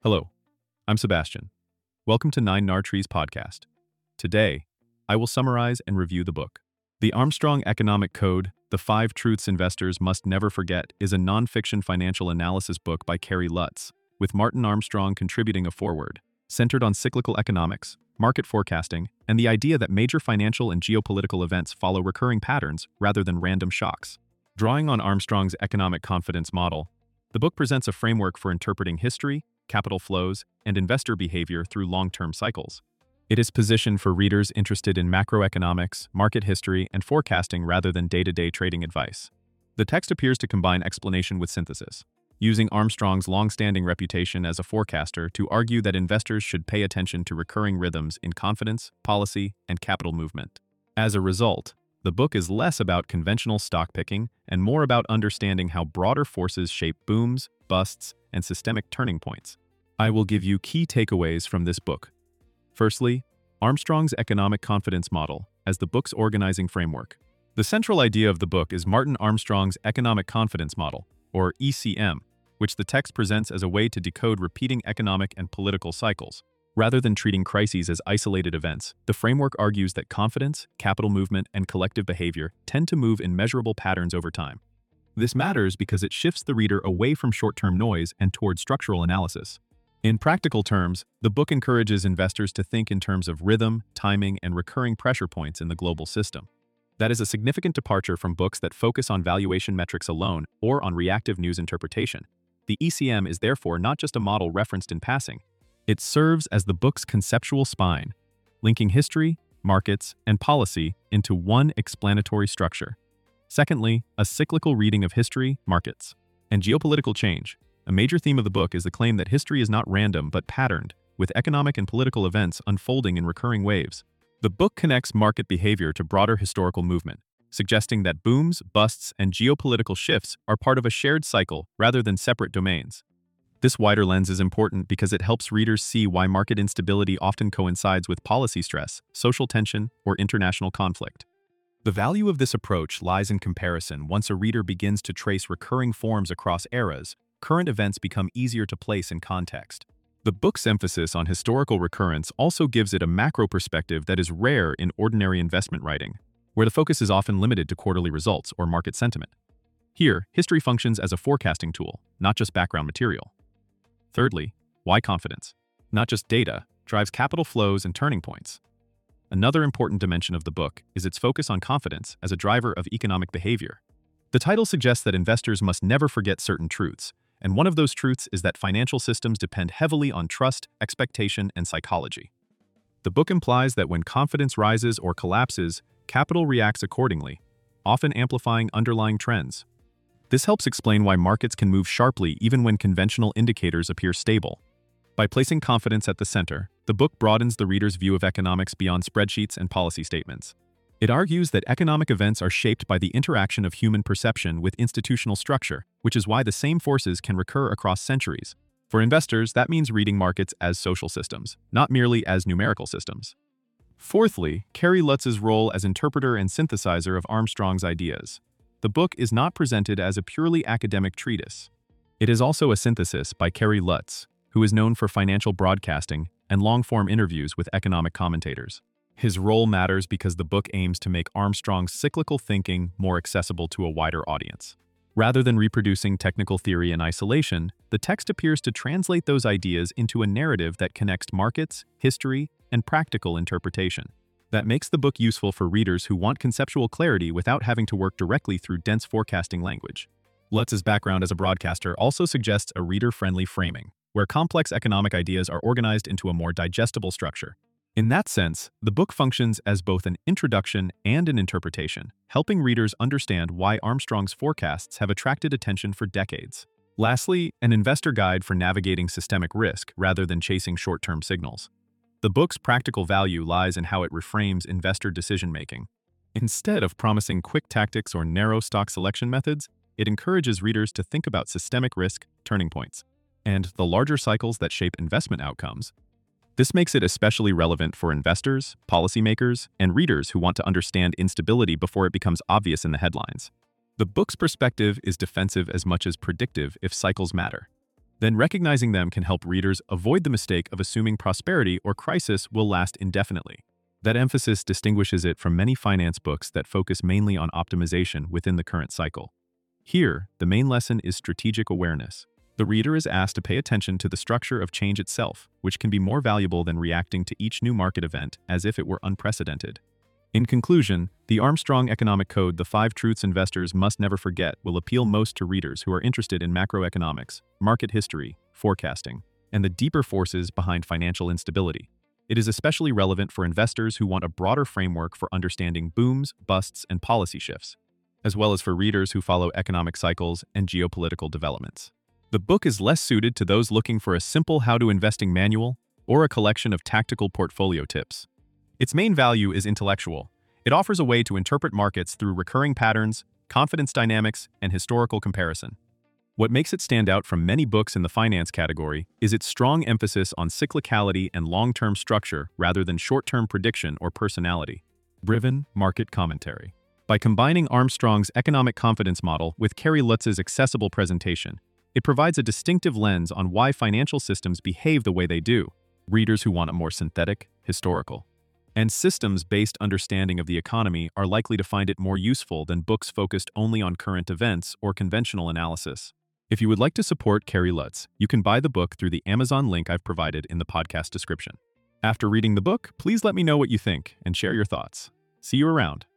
Hello, I'm Sebastian. Welcome to Nine Nar Trees podcast. Today, I will summarize and review the book. The Armstrong Economic Code, The Five Truths Investors Must Never Forget is a nonfiction financial analysis book by Kerry Lutz, with Martin Armstrong contributing a foreword, centered on cyclical economics, market forecasting, and the idea that major financial and geopolitical events follow recurring patterns rather than random shocks. Drawing on Armstrong's economic confidence model, the book presents a framework for interpreting history, capital flows, and investor behavior through long-term cycles. It is positioned for readers interested in macroeconomics, market history, and forecasting rather than day-to-day trading advice. The text appears to combine explanation with synthesis, using Armstrong's long-standing reputation as a forecaster to argue that investors should pay attention to recurring rhythms in confidence, policy, and capital movement. As a result, the book is less about conventional stock picking and more about understanding how broader forces shape booms, busts, and systemic turning points. I will give you key takeaways from this book. Firstly, Armstrong's economic confidence model as the book's organizing framework. The central idea of the book is Martin Armstrong's economic confidence model, or ECM, which the text presents as a way to decode repeating economic and political cycles. Rather than treating crises as isolated events, the framework argues that confidence, capital movement, and collective behavior tend to move in measurable patterns over time. This matters because it shifts the reader away from short-term noise and toward structural analysis. In practical terms, the book encourages investors to think in terms of rhythm, timing, and recurring pressure points in the global system. That is a significant departure from books that focus on valuation metrics alone or on reactive news interpretation. The ECM is therefore not just a model referenced in passing. It serves as the book's conceptual spine, linking history, markets, and policy into one explanatory structure. Secondly, a cyclical reading of history, markets, and geopolitical change. A major theme of the book is the claim that history is not random but patterned, with economic and political events unfolding in recurring waves. The book connects market behavior to broader historical movement, suggesting that booms, busts, and geopolitical shifts are part of a shared cycle rather than separate domains. This wider lens is important because it helps readers see why market instability often coincides with policy stress, social tension, or international conflict. The value of this approach lies in comparison. Once a reader begins to trace recurring forms across eras, current events become easier to place in context. The book's emphasis on historical recurrence also gives it a macro perspective that is rare in ordinary investment writing, where the focus is often limited to quarterly results or market sentiment. Here, history functions as a forecasting tool, not just background material. Thirdly, why confidence, not just data, drives capital flows and turning points. Another important dimension of the book is its focus on confidence as a driver of economic behavior. The title suggests that investors must never forget certain truths, and one of those truths is that financial systems depend heavily on trust, expectation, and psychology. The book implies that when confidence rises or collapses, capital reacts accordingly, often amplifying underlying trends. This helps explain why markets can move sharply even when conventional indicators appear stable. By placing confidence at the center, the book broadens the reader's view of economics beyond spreadsheets and policy statements. It argues that economic events are shaped by the interaction of human perception with institutional structure, which is why the same forces can recur across centuries. For investors, that means reading markets as social systems, not merely as numerical systems. Fourthly, Kerry Lutz's role as interpreter and synthesizer of Armstrong's ideas. The book is not presented as a purely academic treatise. It is also a synthesis by Kerry Lutz, who is known for financial broadcasting and long-form interviews with economic commentators. His role matters because the book aims to make Armstrong's cyclical thinking more accessible to a wider audience. Rather than reproducing technical theory in isolation, the text appears to translate those ideas into a narrative that connects markets, history, and practical interpretation. That makes the book useful for readers who want conceptual clarity without having to work directly through dense forecasting language. Lutz's background as a broadcaster also suggests a reader-friendly framing, where complex economic ideas are organized into a more digestible structure. In that sense, the book functions as both an introduction and an interpretation, helping readers understand why Armstrong's forecasts have attracted attention for decades. Lastly, an investor guide for navigating systemic risk rather than chasing short-term signals. The book's practical value lies in how it reframes investor decision-making. Instead of promising quick tactics or narrow stock selection methods, it encourages readers to think about systemic risk, turning points, and the larger cycles that shape investment outcomes. This makes it especially relevant for investors, policymakers, and readers who want to understand instability before it becomes obvious in the headlines. The book's perspective is defensive as much as predictive if cycles matter. then recognizing them can help readers avoid the mistake of assuming prosperity or crisis will last indefinitely. That emphasis distinguishes it from many finance books that focus mainly on optimization within the current cycle. Here, the main lesson is strategic awareness. The reader is asked to pay attention to the structure of change itself, which can be more valuable than reacting to each new market event as if it were unprecedented. In conclusion, the Armstrong Economic Code, The 5 Truths Investors Must Never Forget, will appeal most to readers who are interested in macroeconomics, market history, forecasting, and the deeper forces behind financial instability. It is especially relevant for investors who want a broader framework for understanding booms, busts, and policy shifts, as well as for readers who follow economic cycles and geopolitical developments. The book is less suited to those looking for a simple how-to investing manual or a collection of tactical portfolio tips. Its main value is intellectual. It offers a way to interpret markets through recurring patterns, confidence dynamics, and historical comparison. What makes it stand out from many books in the finance category is its strong emphasis on cyclicality and long-term structure rather than short-term prediction or personality. Driven market commentary. By combining Armstrong's economic confidence model with Kerry Lutz's accessible presentation, it provides a distinctive lens on why financial systems behave the way they do. Readers who want a more synthetic, historical, and systems-based understanding of the economy are likely to find it more useful than books focused only on current events or conventional analysis. If you would like to support Kerry Lutz, you can buy the book through the Amazon link I've provided in the podcast description. After reading the book, please let me know what you think and share your thoughts. See you around.